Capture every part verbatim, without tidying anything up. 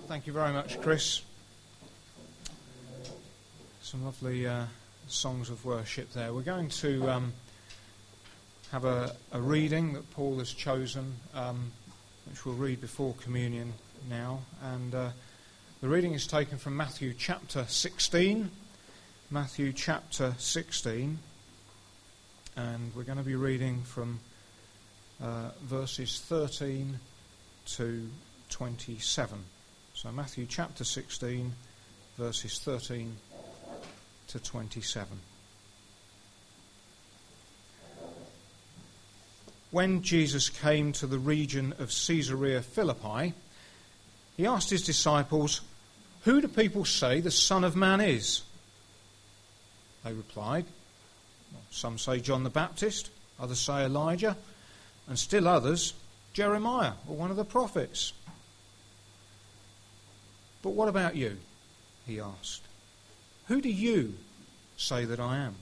Thank you very much, Chris. Some lovely uh, songs of worship there. We're going to um, have a, a reading that Paul has chosen, um, which we'll read before communion now. And uh, the reading is taken from Matthew chapter sixteen. Matthew chapter sixteen. And we're going to be reading from uh, verses thirteen to twenty-seven. So Matthew chapter sixteen, verses thirteen to twenty-seven. When Jesus came to the region of Caesarea Philippi, he asked his disciples, "Who do people say the Son of Man is?" They replied, well, "Some say John the Baptist, others say Elijah, and still others, Jeremiah or one of the prophets." "But what about you?" he asked. "Who do you say that I am?"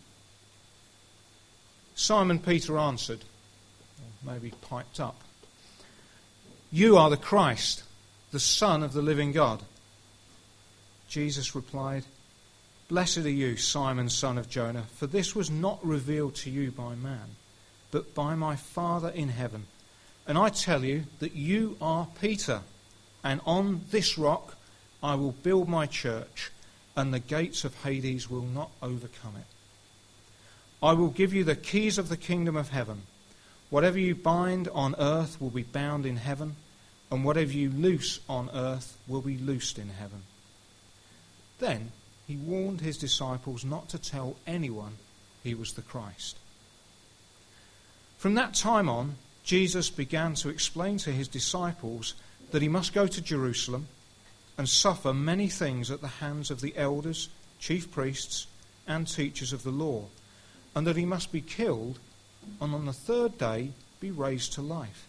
Simon Peter answered, or maybe piped up, "You are the Christ, the Son of the living God." Jesus replied, "Blessed are you, Simon, son of Jonah, for this was not revealed to you by man, but by my Father in heaven. And I tell you that you are Peter, and on this rock I will build my church, and the gates of Hades will not overcome it. I will give you the keys of the kingdom of heaven. Whatever you bind on earth will be bound in heaven, and whatever you loose on earth will be loosed in heaven." Then he warned his disciples not to tell anyone he was the Christ. From that time on, Jesus began to explain to his disciples that he must go to Jerusalem and suffer many things at the hands of the elders, chief priests, and teachers of the law, and that he must be killed and on the third day be raised to life.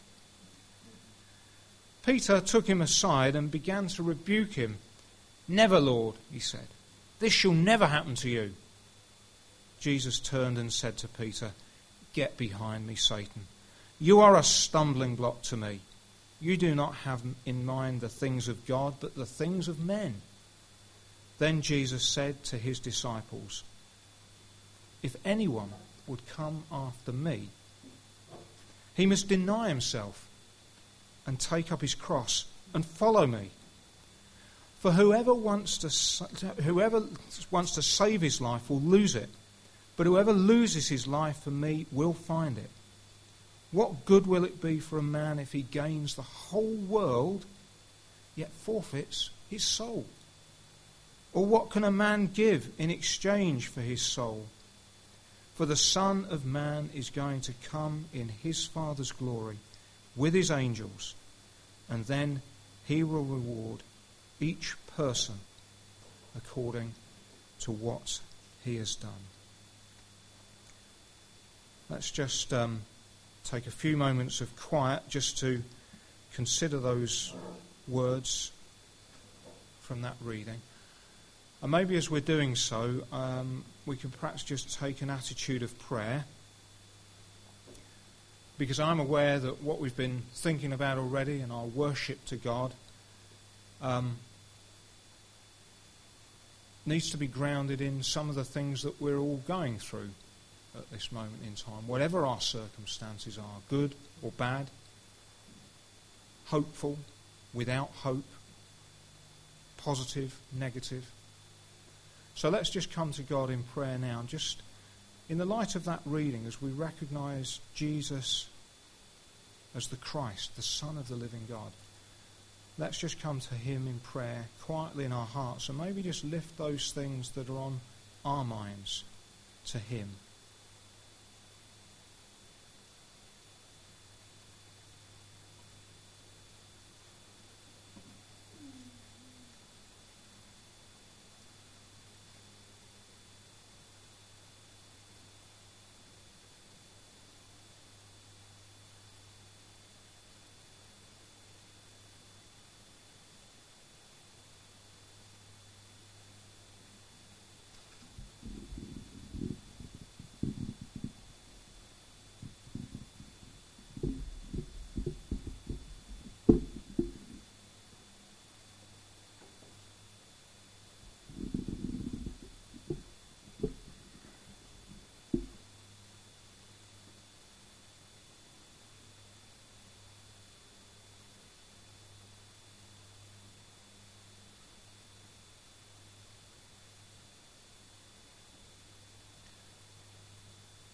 Peter took him aside and began to rebuke him. "Never, Lord," he said. "This shall never happen to you." Jesus turned and said to Peter, "Get behind me, Satan. You are a stumbling block to me. You do not have in mind the things of God, but the things of men." Then Jesus said to his disciples, "If anyone would come after me, he must deny himself and take up his cross and follow me. For whoever wants to whoever wants to save his life will lose it, but whoever loses his life for me will find it. What good will it be for a man if he gains the whole world, yet forfeits his soul? Or what can a man give in exchange for his soul? For the Son of Man is going to come in his Father's glory with his angels, and then he will reward each person according to what he has done." Let's just um, take a few moments of quiet just to consider those words from that reading. And maybe as we're doing so, um, we can perhaps just take an attitude of prayer, because I'm aware that what we've been thinking about already in our worship to God um, needs to be grounded in some of the things that we're all going through at this moment in time, whatever our circumstances are, good or bad, hopeful, without hope, positive, negative. So let's just come to God in prayer now, just in the light of that reading, as we recognise Jesus as the Christ, the Son of the living God. Let's just come to him in prayer, quietly in our hearts, and maybe just lift those things that are on our minds to him.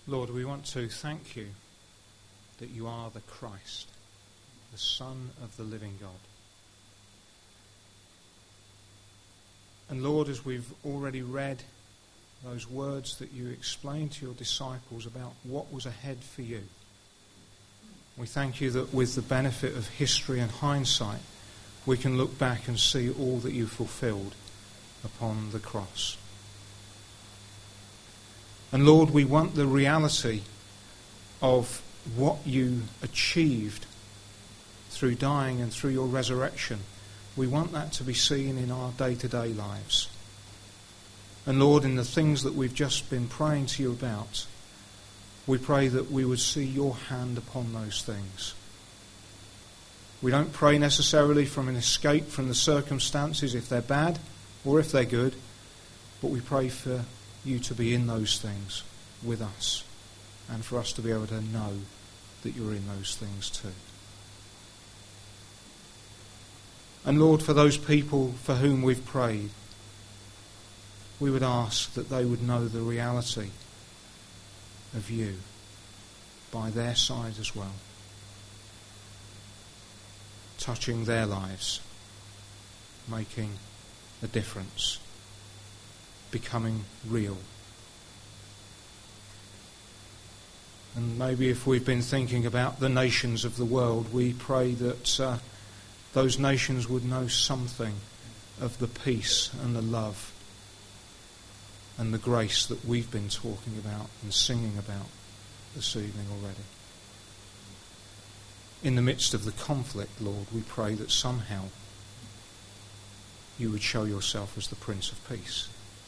Lord, we want to thank you that you are the Christ, the Son of the living God. And Lord, as we've already read those words that you explained to your disciples about what was ahead for you, we thank you that with the benefit of history and hindsight, we can look back and see all that you fulfilled upon the cross. And Lord, we want the reality of what you achieved through dying and through your resurrection. We want that to be seen in our day-to-day lives. And Lord, in the things that we've just been praying to you about, we pray that we would see your hand upon those things. We don't pray necessarily from an escape from the circumstances if they're bad or if they're good, but we pray for you to be in those things with us and for us to be able to know that you're in those things too. And Lord, for those people for whom we've prayed, we would ask that they would know the reality of you by their side as well, touching their lives, making a difference, becoming real. And maybe if we've been thinking about the nations of the world, we pray that uh, those nations would know something of the peace and the love and the grace that we've been talking about and singing about this evening already. In the midst of the conflict, Lord, we pray that somehow you would show yourself as the Prince of Peace.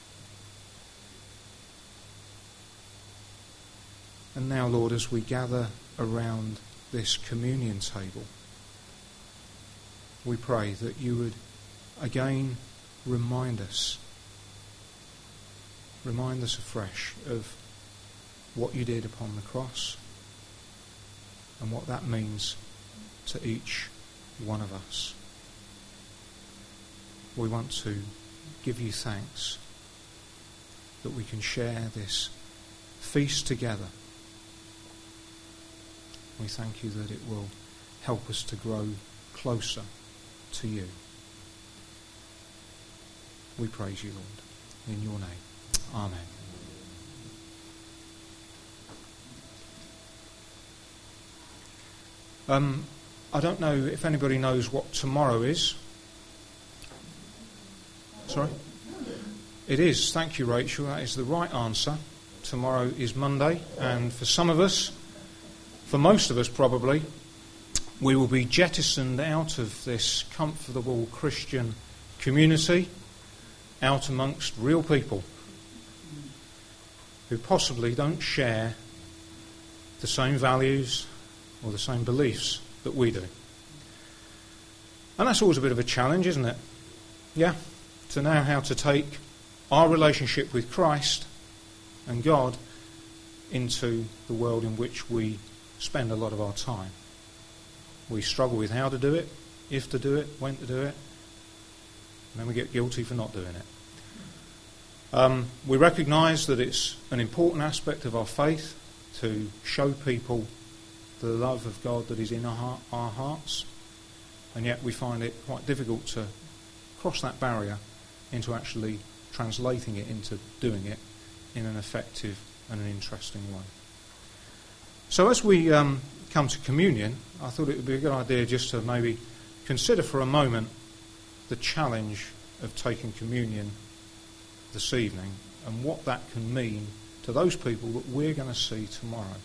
And now, Lord, as we gather around this communion table, we pray that you would again remind us, remind us afresh of what you did upon the cross and what that means to each one of us. We want to give you thanks that we can share this feast together. We thank you that it will help us to grow closer to you. We praise you, Lord, in your name. Amen. Um, I don't know if anybody knows what tomorrow is. Sorry? It is. Thank you, Rachel. That is the right answer. Tomorrow is Monday, and for some of us, for most of us probably, we will be jettisoned out of this comfortable Christian community, out amongst real people who possibly don't share the same values or the same beliefs that we do. And that's always a bit of a challenge, isn't it? Yeah, to know how to take our relationship with Christ and God into the world in which we spend a lot of our time. We struggle with how to do it, if to do it, when to do it, and then we get guilty for not doing it. Um, we recognise that it's an important aspect of our faith to show people the love of God that is in our, heart, our hearts, and yet we find it quite difficult to cross that barrier into actually translating it into doing it in an effective and an interesting way. So as we um, come to communion, I thought it would be a good idea just to maybe consider for a moment the challenge of taking communion this evening and what that can mean to those people that we're going to see tomorrow.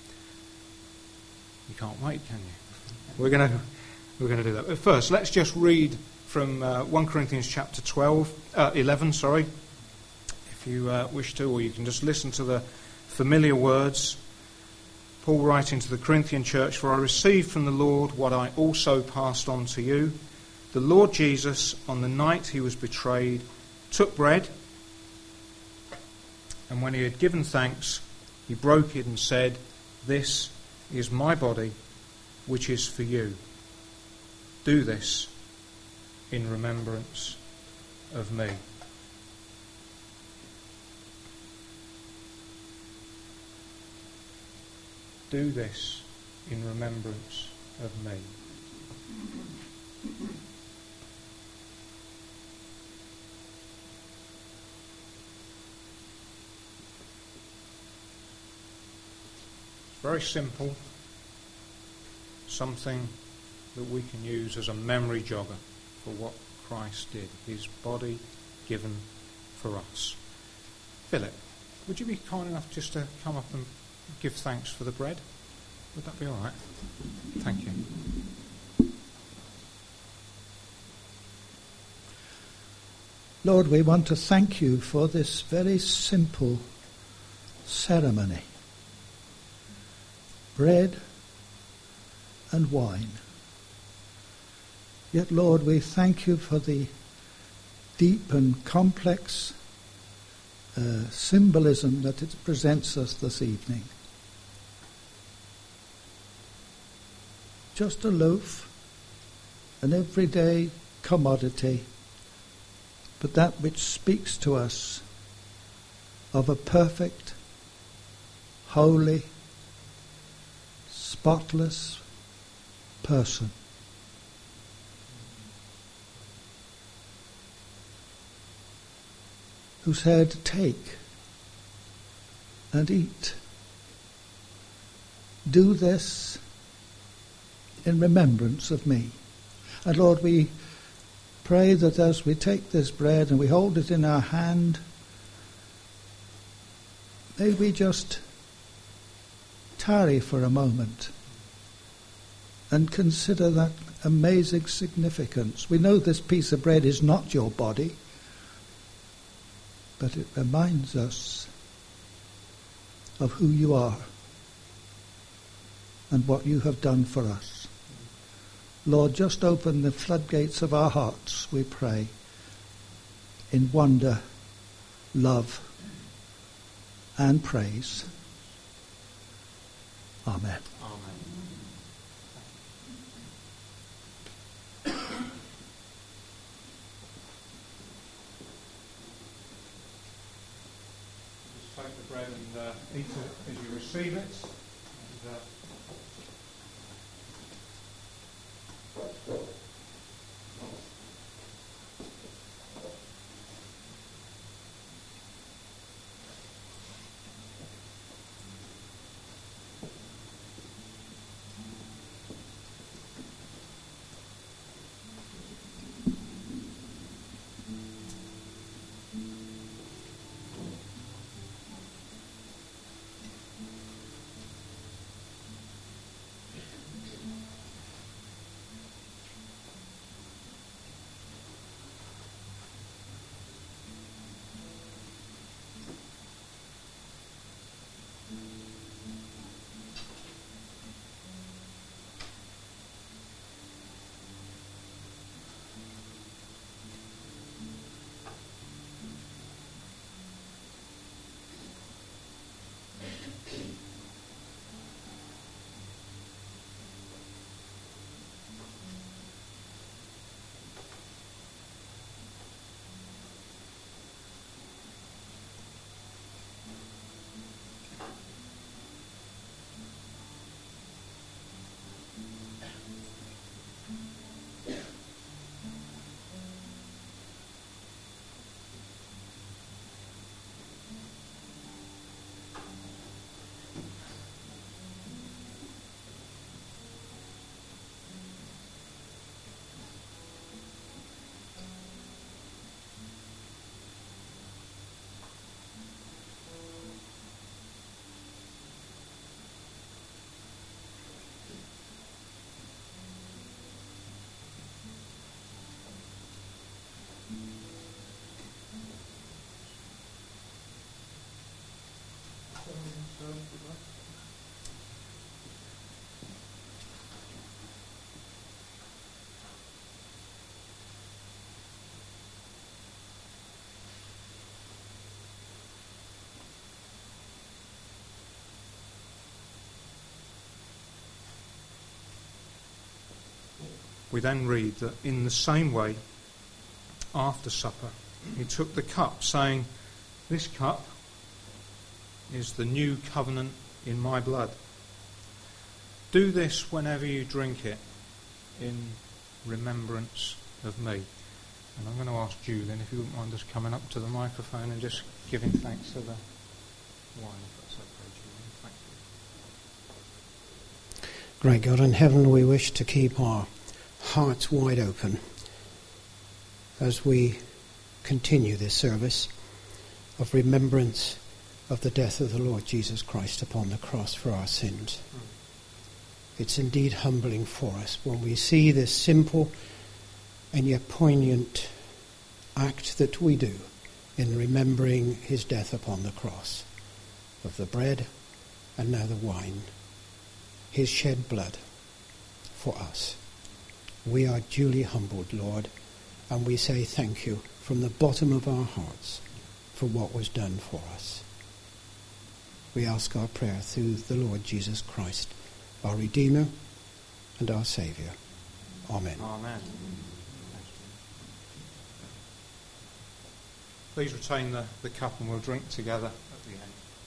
You can't wait, can you? We're going to we're going to do that. But first, let's just read from uh, First Corinthians chapter twelve, uh, eleven. Sorry, if you uh, wish to, or you can just listen to the familiar words. Paul writing to the Corinthian church, "For I received from the Lord what I also passed on to you. The Lord Jesus, on the night he was betrayed, took bread, and when he had given thanks, he broke it and said, 'This is my body, which is for you. Do this in remembrance of me.'" Do this in remembrance of me. It's very simple. Something that we can use as a memory jogger for what Christ did. His body given for us. Philip, would you be kind enough just to come up and give thanks for the bread? Would that be all right? Thank you. Lord, we want to thank you for this very simple ceremony. Bread and wine. Yet, Lord, we thank you for the deep and complex uh, symbolism that it presents us this evening. Just a loaf, an everyday commodity, but that which speaks to us of a perfect, holy, spotless person. Who said, "Take and eat. Do this in remembrance of me." And Lord, we pray that as we take this bread and we hold it in our hand, may we just tarry for a moment and consider that amazing significance. We know this piece of bread is not your body, but it reminds us of who you are and what you have done for us. Lord, just open the floodgates of our hearts, we pray, in wonder, love, and praise. Amen. Amen. Just take the bread and uh, eat it as you receive it. And, uh, We then read that in the same way, after supper, he took the cup, saying, "This cup is the new covenant in my blood. Do this whenever you drink it in remembrance of me. And I'm going to ask Julian if you wouldn't mind just coming up to the microphone and just giving thanks for the wine, if that's okay, Julian. Thank you. Great God in heaven, we wish to keep our hearts wide open as we continue this service of remembrance of the death of the Lord Jesus Christ upon the cross for our sins. Mm. It's indeed humbling for us when we see this simple and yet poignant act that we do in remembering his death upon the cross, of the bread and now the wine, his shed blood for us. We are duly humbled, Lord, and we say thank you from the bottom of our hearts for what was done for us. We ask our prayer through the Lord Jesus Christ, our Redeemer and our Saviour. Amen. Amen. Please retain the, the cup and we'll drink together at the end.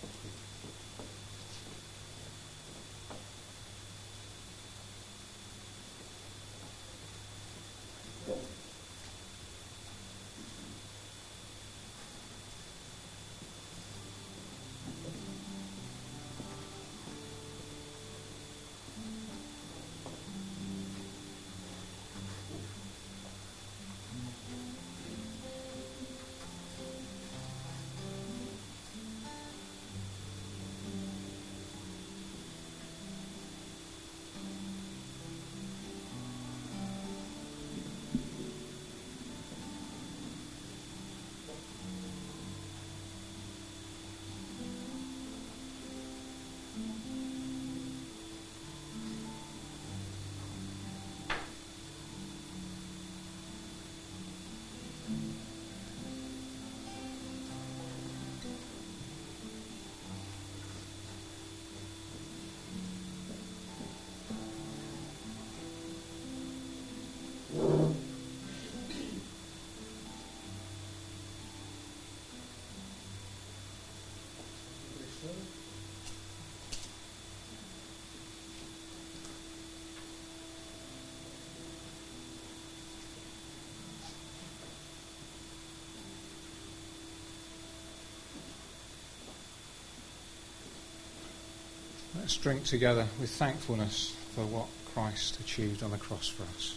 Let's drink together with thankfulness for what Christ achieved on the cross for us.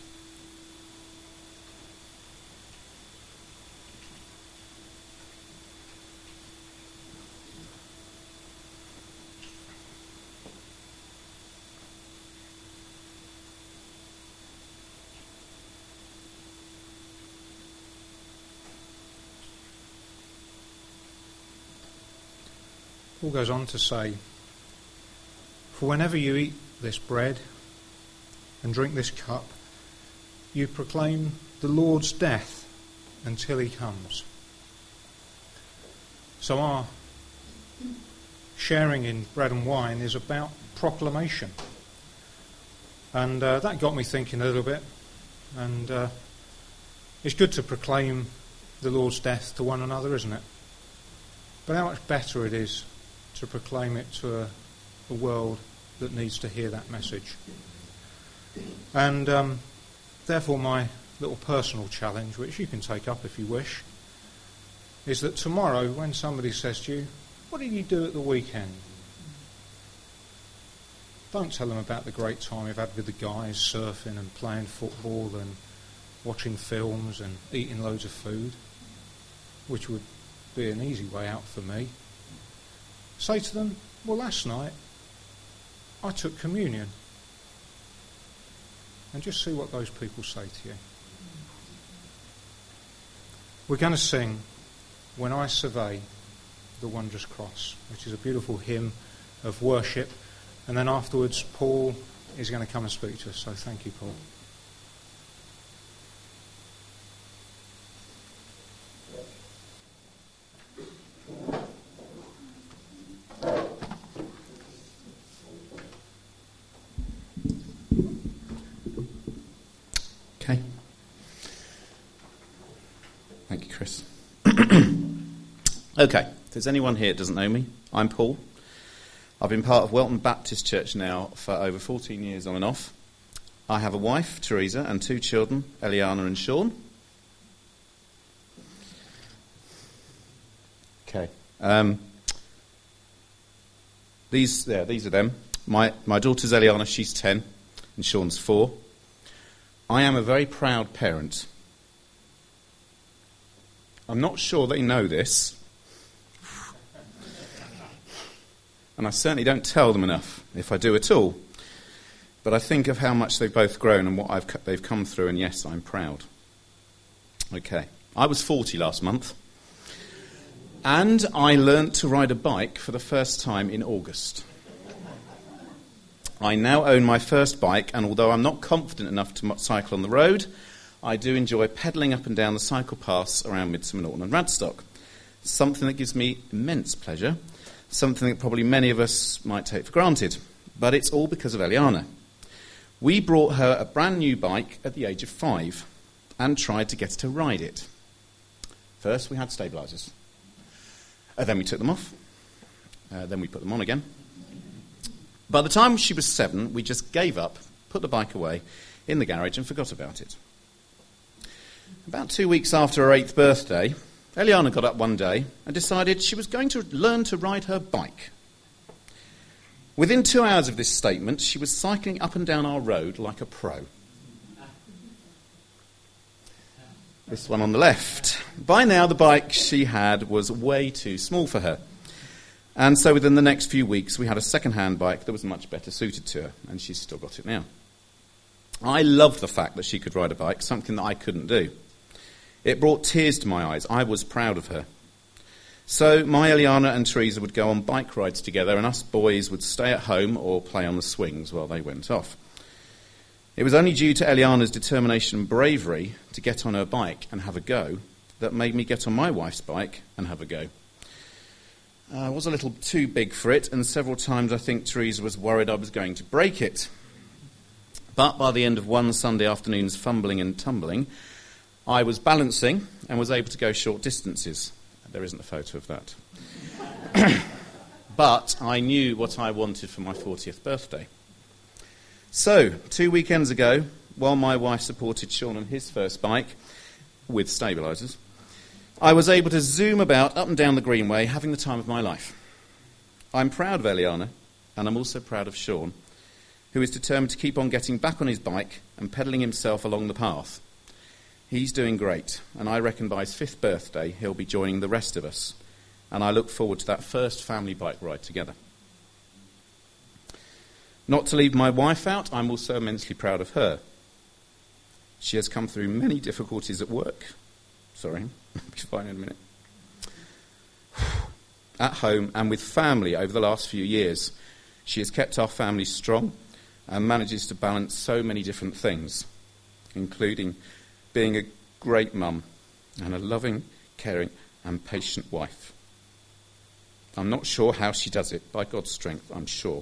Paul goes on to say, "For whenever you eat this bread and drink this cup, you proclaim the Lord's death until he comes." So our sharing in bread and wine is about proclamation. And uh, that got me thinking a little bit. And uh, it's good to proclaim the Lord's death to one another, isn't it? But how much better it is to proclaim it to a, a world that needs to hear that message. And um, therefore my little personal challenge, which you can take up if you wish, is that tomorrow when somebody says to you, "What did you do at the weekend?" Don't tell them about the great time you've had with the guys surfing and playing football and watching films and eating loads of food, which would be an easy way out for me. Say to them, "Well, last night I took communion." And just see what those people say to you. We're going to sing "When I Survey the Wondrous Cross," which is a beautiful hymn of worship. And then afterwards, Paul is going to come and speak to us. So thank you, Paul. Okay. Thank you, Chris. Okay, if there's anyone here that doesn't know me, I'm Paul. I've been part of Welton Baptist Church now for over fourteen years on and off. I have a wife, Teresa, and two children, Eliana and Sean. Okay. Um, these, yeah, these are them. My, my daughter's Eliana, she's ten, and Sean's four. I am a very proud parent. I'm not sure they know this, and I certainly don't tell them enough, if I do at all. But I think of how much they've both grown and what I've, they've come through, and yes, I'm proud. Okay. I was forty last month, and I learnt to ride a bike for the first time in August. I now own my first bike, and although I'm not confident enough to cycle on the road, I do enjoy pedalling up and down the cycle paths around Midsummer Norton and Radstock. Something that gives me immense pleasure, something that probably many of us might take for granted. But it's all because of Eliana. We brought her a brand new bike at the age of five and tried to get her to ride it. First, we had stabilisers. Uh, then we took them off. Uh, then we put them on again. By the time she was seven, we just gave up, put the bike away in the garage and forgot about it. About two weeks after her eighth birthday, Eliana got up one day and decided she was going to learn to ride her bike. Within two hours of this statement, she was cycling up and down our road like a pro. This one on the left. By now, the bike she had was way too small for her. And so within the next few weeks, we had a second-hand bike that was much better suited to her, and she's still got it now. I love the fact that she could ride a bike, something that I couldn't do. It brought tears to my eyes. I was proud of her. So my Eliana and Teresa would go on bike rides together, and us boys would stay at home or play on the swings while they went off. It was only due to Eliana's determination and bravery to get on her bike and have a go that made me get on my wife's bike and have a go. Uh, I was a little too big for it, and several times I think Teresa was worried I was going to break it. But by the end of one Sunday afternoon's fumbling and tumbling, I was balancing and was able to go short distances. There isn't a photo of that. But I knew what I wanted for my fortieth birthday. So, two weekends ago, while my wife supported Sean on his first bike, with stabilisers, I was able to zoom about up and down the Greenway, having the time of my life. I'm proud of Eliana, and I'm also proud of Sean, who is determined to keep on getting back on his bike and pedalling himself along the path. He's doing great, and I reckon by his fifth birthday he'll be joining the rest of us, and I look forward to that first family bike ride together. Not to leave my wife out, I'm also immensely proud of her. She has come through many difficulties at work. Sorry, I'll be fine in a minute. At home and with family over the last few years. She has kept our family strong and manages to balance so many different things, including being a great mum and a loving, caring and patient wife. I'm not sure how she does it. By God's strength, I'm sure.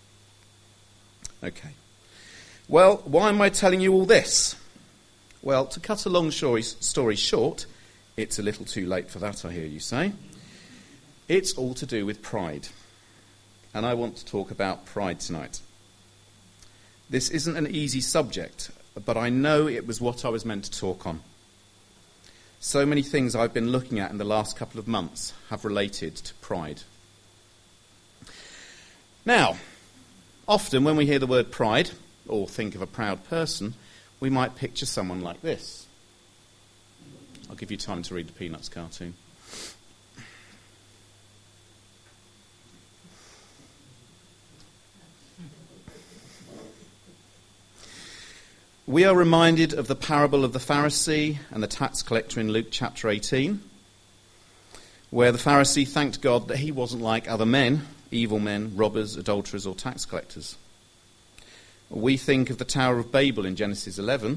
Okay. Well, why am I telling you all this? Well, to cut a long story short, it's a little too late for that, I hear you say. It's all to do with pride. And I want to talk about pride tonight. This isn't an easy subject, but I know it was what I was meant to talk on. So many things I've been looking at in the last couple of months have related to pride. Now, often when we hear the word pride, or think of a proud person, we might picture someone like this. I'll give you time to read the Peanuts cartoon. We are reminded of the parable of the Pharisee and the tax collector in Luke chapter eighteen, where the Pharisee thanked God that he wasn't like other men, evil men, robbers, adulterers or tax collectors. We think of the Tower of Babel in Genesis eleven,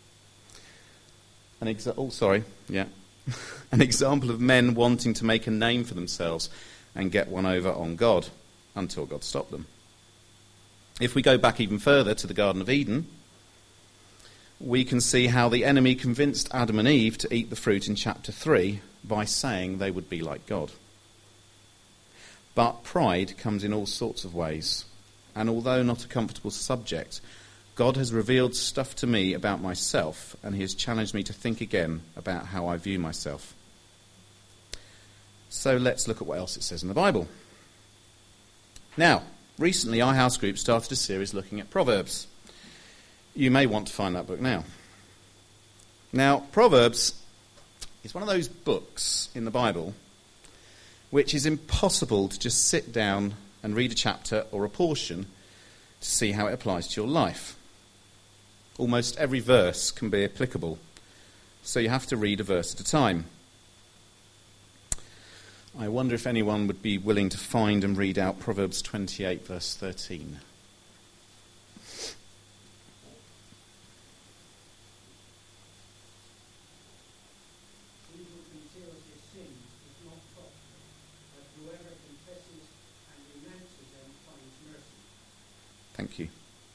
an exa- oh sorry, yeah, an example of men wanting to make a name for themselves and get one over on God until God stopped them. If we go back even further to the Garden of Eden, we can see how the enemy convinced Adam and Eve to eat the fruit in chapter three by saying they would be like God. But pride comes in all sorts of ways. And although not a comfortable subject, God has revealed stuff to me about myself, and he has challenged me to think again about how I view myself. So let's look at what else it says in the Bible. Now, recently our house group started a series looking at Proverbs. You may want to find that book now. Now, Proverbs is one of those books in the Bible which is impossible to just sit down and read a chapter or a portion to see how it applies to your life. Almost every verse can be applicable, so you have to read a verse at a time. I wonder if anyone would be willing to find and read out Proverbs twenty-eight, verse thirteen. Thank you.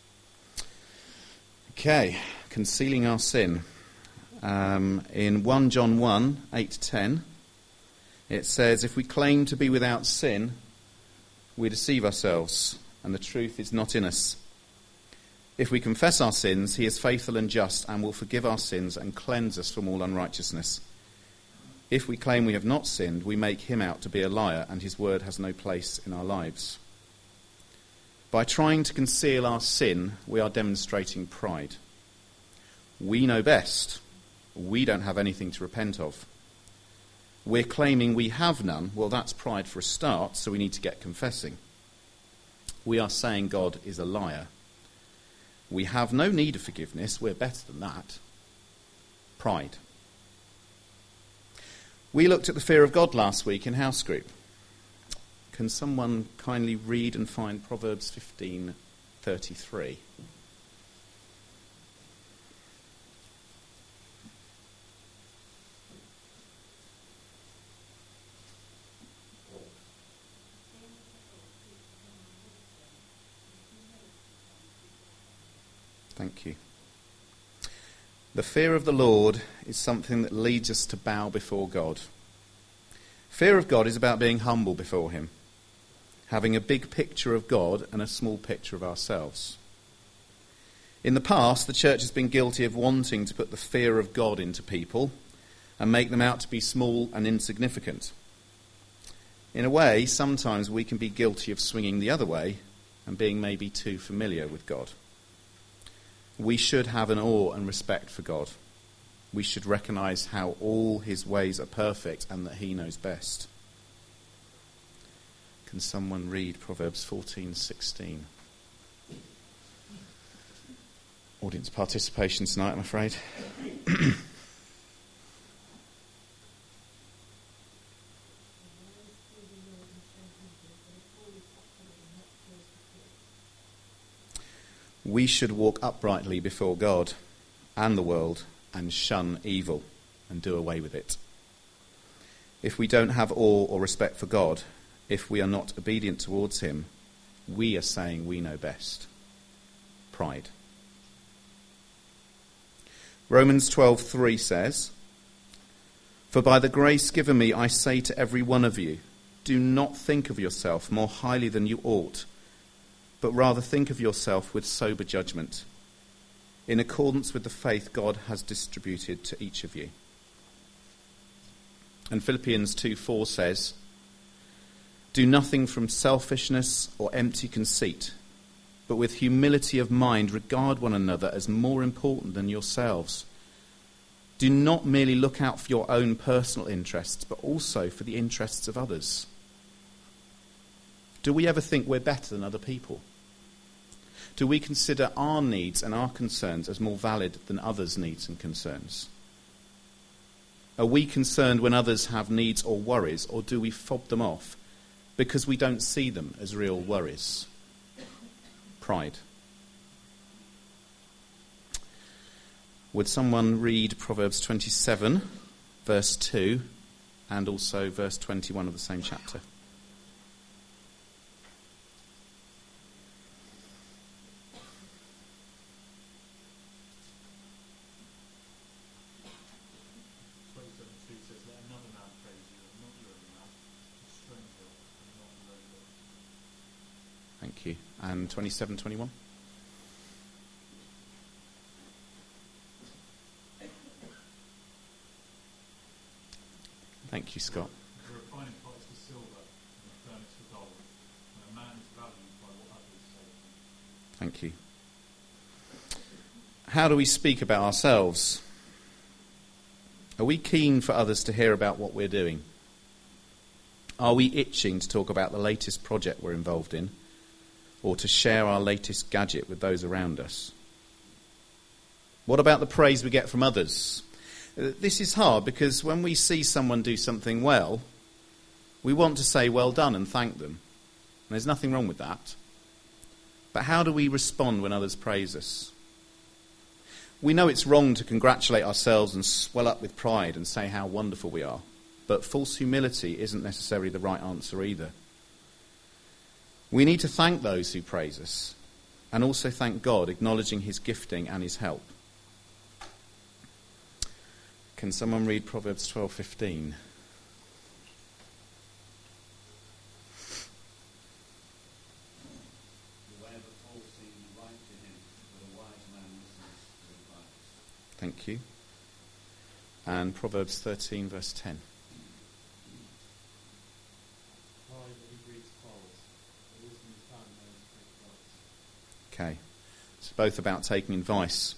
Okay, concealing our sin. Um, in First John one, eight to ten, it says, if we claim to be without sin, we deceive ourselves, and the truth is not in us. If we confess our sins, he is faithful and just and will forgive our sins and cleanse us from all unrighteousness. If we claim we have not sinned, we make him out to be a liar, and his word has no place in our lives. By trying to conceal our sin, we are demonstrating pride. We know best. We don't have anything to repent of. We're claiming we have none. Well, that's pride for a start, so we need to get confessing. We are saying God is a liar. We have no need of forgiveness. We're better than that. Pride. We looked at the fear of God last week in house group. Can someone kindly read and find Proverbs fifteen thirty-three? Thank you. The fear of the Lord is something that leads us to bow before God. Fear of God is about being humble before him, having a big picture of God and a small picture of ourselves. In the past, the church has been guilty of wanting to put the fear of God into people and make them out to be small and insignificant. In a way, sometimes we can be guilty of swinging the other way and being maybe too familiar with God. We should have an awe and respect for God. We should recognise how all his ways are perfect and that he knows best. Can someone read Proverbs fourteen sixteen? Audience participation tonight, I'm afraid. We should walk uprightly before God and the world and shun evil and do away with it. If we don't have awe or respect for God, if we are not obedient towards him, we are saying we know best. Pride. Romans twelve three says, for by the grace given me, I say to every one of you, do not think of yourself more highly than you ought, but rather think of yourself with sober judgment, in accordance with the faith God has distributed to each of you. And Philippians two four says, do nothing from selfishness or empty conceit, but with humility of mind regard one another as more important than yourselves. Do not merely look out for your own personal interests, but also for the interests of others. Do we ever think we're better than other people? Do we consider our needs and our concerns as more valid than others' needs and concerns? Are we concerned when others have needs or worries, or do we fob them off because we don't see them as real worries? Pride. Would someone read Proverbs twenty-seven, verse two, and also verse twenty-one of the same chapter? and twenty-seven, twenty-one. Thank you, Scott. The refining pot is for silver and the furnace for gold, and a man is valued by what others say. Thank you. How do we speak about ourselves? Are we keen for others to hear about what we're doing? Are we itching to talk about the latest project we're involved in, or to share our latest gadget with those around us? What about the praise we get from others? This is hard because when we see someone do something well, we want to say well done and thank them. And there's nothing wrong with that. But how do we respond when others praise us? We know it's wrong to congratulate ourselves and swell up with pride and say how wonderful we are. But false humility isn't necessarily the right answer either. We need to thank those who praise us and also thank God, acknowledging his gifting and his help. Can someone read Proverbs twelve fifteen? The way of a fool seems right to him, but a wise man listens to advice. Thank you. And Proverbs thirteen, verse ten. Okay. It's both about taking advice.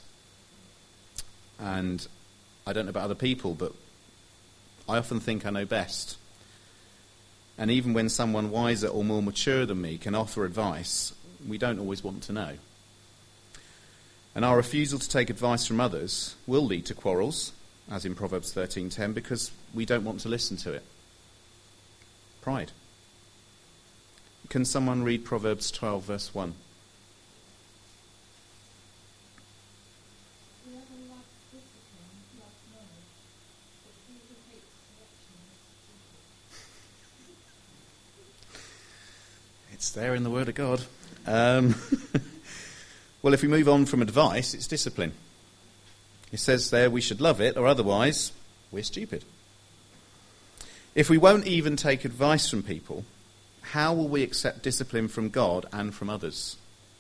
And I don't know about other people, but I often think I know best. And even when someone wiser or more mature than me can offer advice, we don't always want to know. And our refusal to take advice from others will lead to quarrels, as in Proverbs thirteen ten, because we don't want to listen to it. Pride. Can someone read Proverbs twelve, verse one? It's there in the Word of God. Um, well, if we move on from advice, it's discipline. It says there we should love it, or otherwise we're stupid. If we won't even take advice from people, how will we accept discipline from God and from others?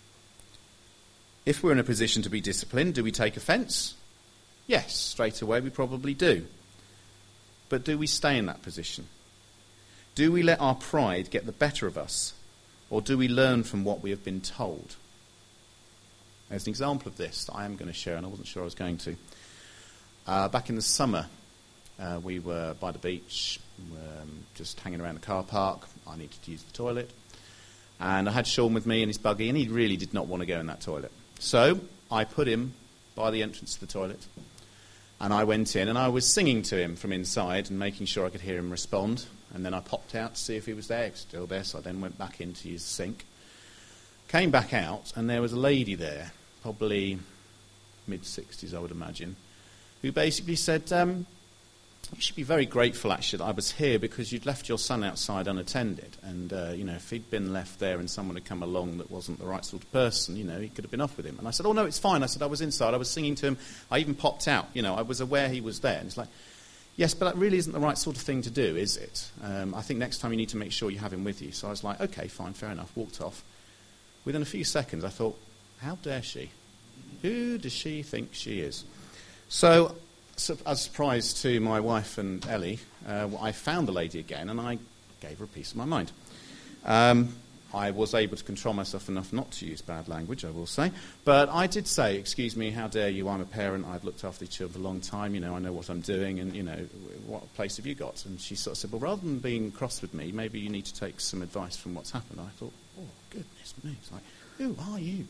If we're in a position to be disciplined, do we take offence? Yes, straight away we probably do. But do we stay in that position? Do we let our pride get the better of us? Or do we learn from what we have been told? There's an example of this that I am going to share, and I wasn't sure I was going to. Uh, back in the summer, uh, we were by the beach, um, just hanging around the car park. I needed to use the toilet. And I had Sean with me in his buggy, and he really did not want to go in that toilet. So I put him by the entrance to the toilet, and I went in, and I was singing to him from inside and making sure I could hear him respond. And then I popped out to see if he was there. He was still there, so I then went back in to use the sink. Came back out, and there was a lady there, probably mid-sixties, I would imagine, who basically said, um, you should be very grateful, actually, that I was here because you'd left your son outside unattended. And, uh, you know, if he'd been left there and someone had come along that wasn't the right sort of person, you know, he could have been off with him. And I said, oh, no, it's fine. I said, I was inside. I was singing to him. I even popped out. You know, I was aware he was there. And it's like, yes, but that really isn't the right sort of thing to do, is it? Um, I think next time you need to make sure you have him with you. So I was like, okay, fine, fair enough, walked off. Within a few seconds, I thought, how dare she? Who does she think she is? So, so as a surprise to my wife and Ellie, uh, I found the lady again, and I gave her a piece of my mind. Um, I was able to control myself enough not to use bad language, I will say. But I did say, excuse me, how dare you, I'm a parent, I've looked after the children for a long time, you know, I know what I'm doing, and, you know, what place have you got? And she sort of said, well, rather than being cross with me, maybe you need to take some advice from what's happened. I thought, oh, goodness me. It's like, who are you?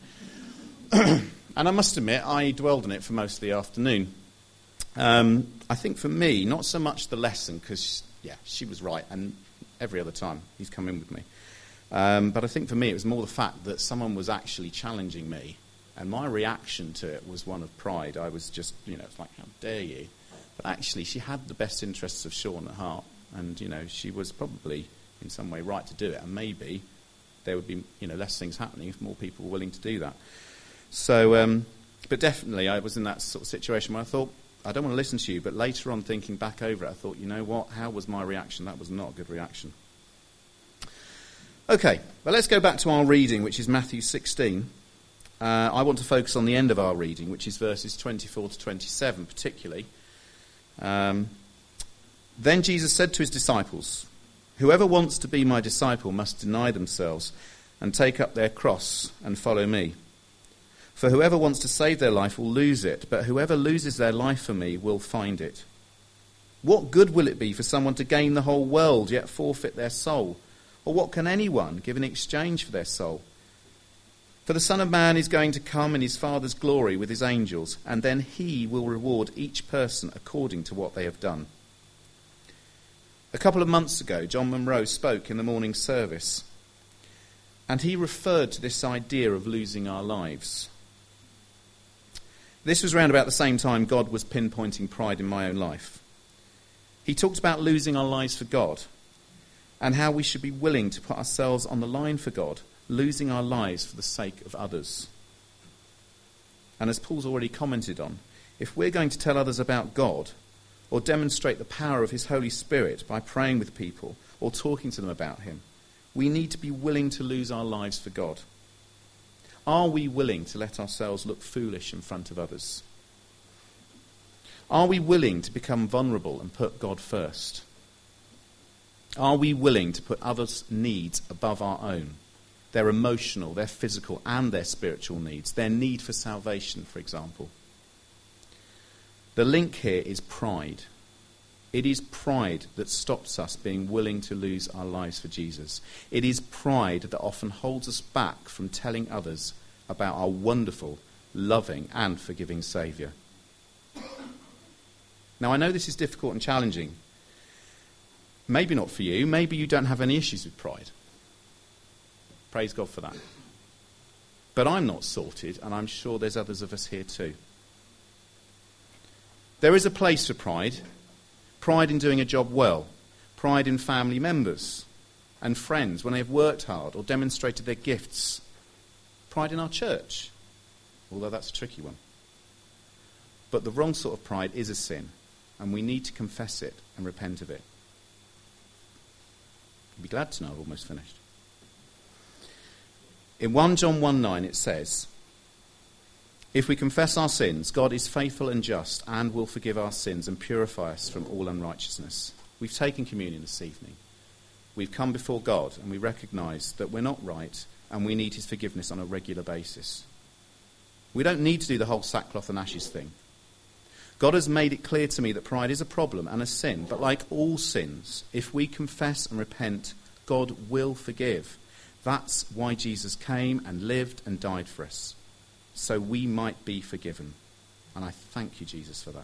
And I must admit, I dwelled on it for most of the afternoon. Um, I think for me, not so much the lesson, because, yeah, she was right, and every other time he's come in with me. Um, but I think for me it was more the fact that someone was actually challenging me, and my reaction to it was one of pride. I was just, you know, it's like, how dare you? But actually she had the best interests of Sean at heart, and, you know, she was probably in some way right to do it, and maybe there would be, you know, less things happening if more people were willing to do that. So, um, but definitely I was in that sort of situation where I thought, I don't want to listen to you, but later on thinking back over it, I thought, you know what, how was my reaction? That was not a good reaction. Okay, well, let's go back to our reading, which is Matthew sixteen. Uh, I want to focus on the end of our reading, which is verses twenty-four to twenty-seven particularly. Um, then Jesus said to his disciples, "Whoever wants to be my disciple must deny themselves and take up their cross and follow me. For whoever wants to save their life will lose it, but whoever loses their life for me will find it. What good will it be for someone to gain the whole world yet forfeit their soul? Or what can anyone give in exchange for their soul? For the Son of Man is going to come in his Father's glory with his angels, and then he will reward each person according to what they have done." A couple of months ago, John Munro spoke in the morning service, and he referred to this idea of losing our lives. This was around about the same time God was pinpointing pride in my own life. He talked about losing our lives for God and how we should be willing to put ourselves on the line for God, losing our lives for the sake of others. And as Paul's already commented on, if we're going to tell others about God or demonstrate the power of his Holy Spirit by praying with people or talking to them about him, we need to be willing to lose our lives for God. Are we willing to let ourselves look foolish in front of others? Are we willing to become vulnerable and put God first? Are we willing to put others' needs above our own? Their emotional, their physical, and their spiritual needs. Their need for salvation, for example. The link here is pride. It is pride that stops us being willing to lose our lives for Jesus. It is pride that often holds us back from telling others about our wonderful, loving, and forgiving Saviour. Now, I know this is difficult and challenging. Maybe not for you. Maybe you don't have any issues with pride. Praise God for that. But I'm not sorted, and I'm sure there's others of us here too. There is a place for pride. Pride in doing a job well. Pride in family members and friends when they have worked hard or demonstrated their gifts. Pride in our church, although that's a tricky one. But the wrong sort of pride is a sin, and we need to confess it and repent of it. You'll be glad to know I've almost finished. In First John one nine it says, "If we confess our sins, God is faithful and just and will forgive our sins and purify us from all unrighteousness." We've taken communion this evening. We've come before God and we recognise that we're not right and we need his forgiveness on a regular basis. We don't need to do the whole sackcloth and ashes thing. God has made it clear to me that pride is a problem and a sin, but like all sins, if we confess and repent, God will forgive. That's why Jesus came and lived and died for us, so we might be forgiven. And I thank you, Jesus, for that.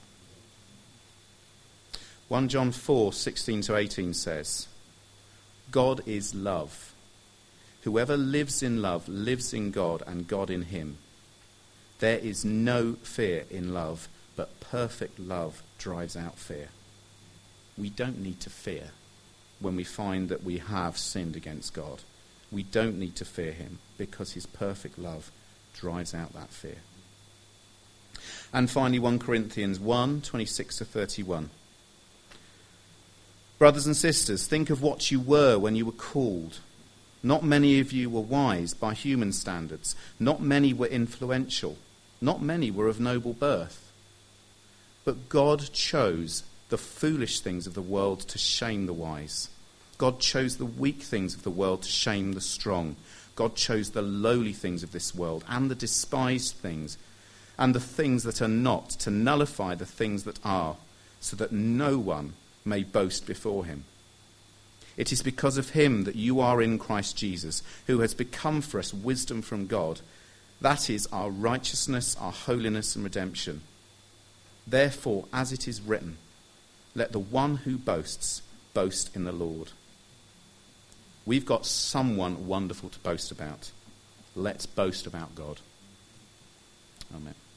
First John four sixteen to eighteen says, "God is love. Whoever lives in love lives in God and God in him. There is no fear in love, but perfect love drives out fear." We don't need to fear when we find that we have sinned against God. We don't need to fear him because his perfect love drives out that fear. And finally, First Corinthians one twenty-six to thirty-one. "Brothers and sisters, think of what you were when you were called. Not many of you were wise by human standards. Not many were influential. Not many were of noble birth. But God chose the foolish things of the world to shame the wise. God chose the weak things of the world to shame the strong. God chose the lowly things of this world and the despised things and the things that are not to nullify the things that are, so that no one may boast before him. It is because of him that you are in Christ Jesus, who has become for us wisdom from God. That is our righteousness, our holiness and redemption. Therefore, as it is written, let the one who boasts boast in the Lord." We've got someone wonderful to boast about. Let's boast about God. Amen.